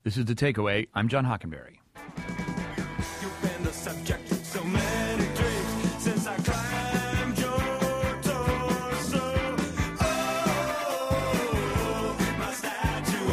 This is The Takeaway. I'm John Hockenberry. You've been the subject of so many dreams since I climbed your torso. Oh, my Statue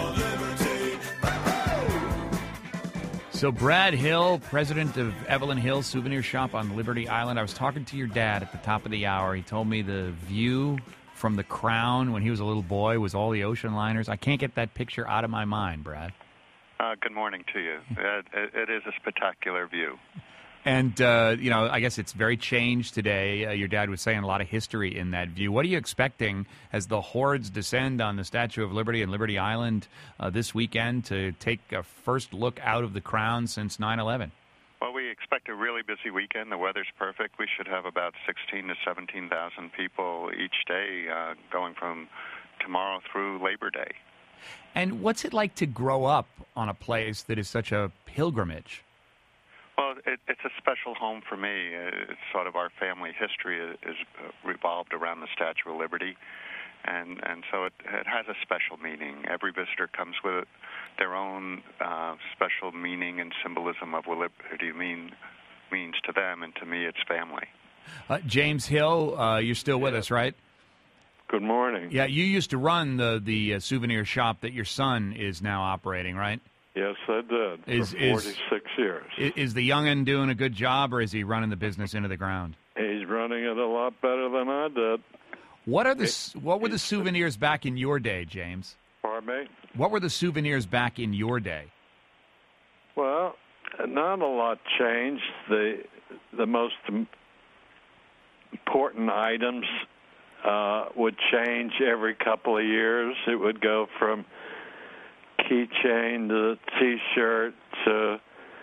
of Liberty. So Brad Hill, president of Evelyn Hill Souvenir Shop on Liberty Island. I was talking to your dad at the top of the hour. He told me the view from the Crown when he was a little boy was all the ocean liners. I can't get that picture out of my mind, Brad. Good morning to you. It is a spectacular view. And, I guess it's very changed today. Your dad was saying a lot of history in that view. What are you expecting as the hordes descend on the Statue of Liberty and Liberty Island this weekend to take a first look out of the Crown since 9/11? Well, we expect a really busy weekend. The weather's perfect. We should have about 16,000 to 17,000 people each day going from tomorrow through Labor Day. And what's it like to grow up on a place that is such a pilgrimage? Well, it's a special home for me. It's sort of our family history is revolved around the Statue of Liberty, and so it has a special meaning. Every visitor comes with their own special meaning and symbolism of what liberty means to them, and to me, it's family. James Hill, you're still with us, right? Good morning. Yeah, you used to run the souvenir shop that your son is now operating, right? Yes, I did for 46 years. Is the young'un doing a good job, or is he running the business into the ground? He's running it a lot better than I did. What were the souvenirs back in your day, James? Pardon me? What were the souvenirs back in your day? Well, not a lot changed. The most important items would change every couple of years. It would go from keychain to T-shirt to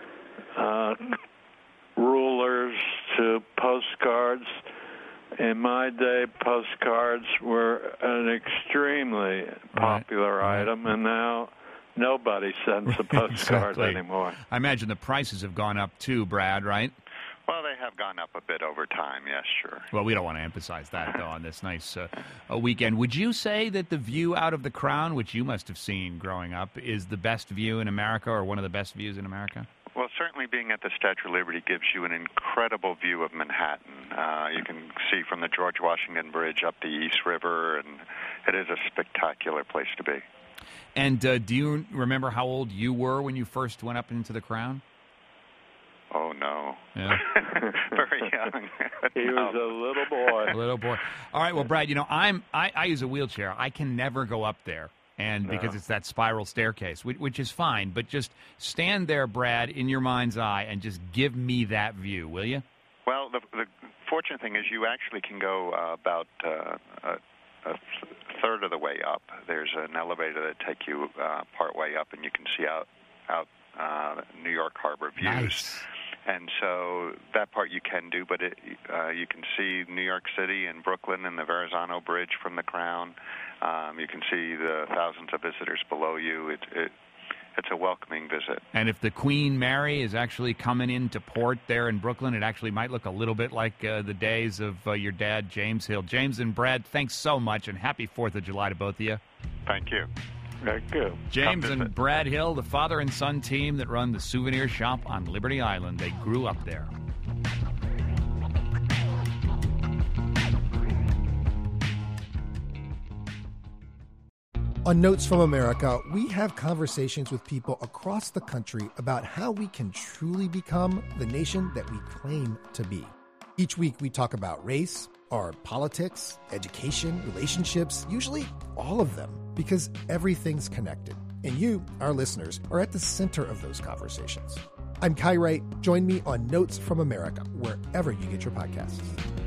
rulers to postcards. In my day, postcards were an extremely popular item, and now nobody sends a postcard anymore. I imagine the prices have gone up too, Brad, right? Well, they have gone up a bit over time, yes, sure. Well, we don't want to emphasize that, though, on this nice weekend. Would you say that the view out of the Crown, which you must have seen growing up, is the best view in America, or one of the best views in America? Well, certainly being at the Statue of Liberty gives you an incredible view of Manhattan. You can see from the George Washington Bridge up the East River, and it is a spectacular place to be. And do you remember how old you were when you first went up into the Crown? Oh, no. Yeah. Very young. He was a little boy. A little boy. All right, well, Brad, I use a wheelchair. I can never go up there, and because it's that spiral staircase, which is fine, but just stand there, Brad, in your mind's eye, and just give me that view, will you? Well, the fortunate thing is you actually can go about a third of the way up. There's an elevator that takes you part way up, and you can see out New York Harbor views. Nice. And so that part you can do, but you can see New York City and Brooklyn and the Verrazano Bridge from the Crown. You can see the thousands of visitors below you. It's a welcoming visit. And if the Queen Mary is actually coming into port there in Brooklyn, it actually might look a little bit like the days of your dad, James Hill. James and Brad, thanks so much, and happy 4th of July to both of you. Thank you. Thank you. James and Brad Hill, the father and son team that run the souvenir shop on Liberty Island. They grew up there. On Notes from America, we have conversations with people across the country about how we can truly become the nation that we claim to be. Each week we talk about race, our politics, education, relationships, usually all of them, because everything's connected. And you, our listeners, are at the center of those conversations. I'm Kai Wright. Join me on Notes from America, wherever you get your podcasts.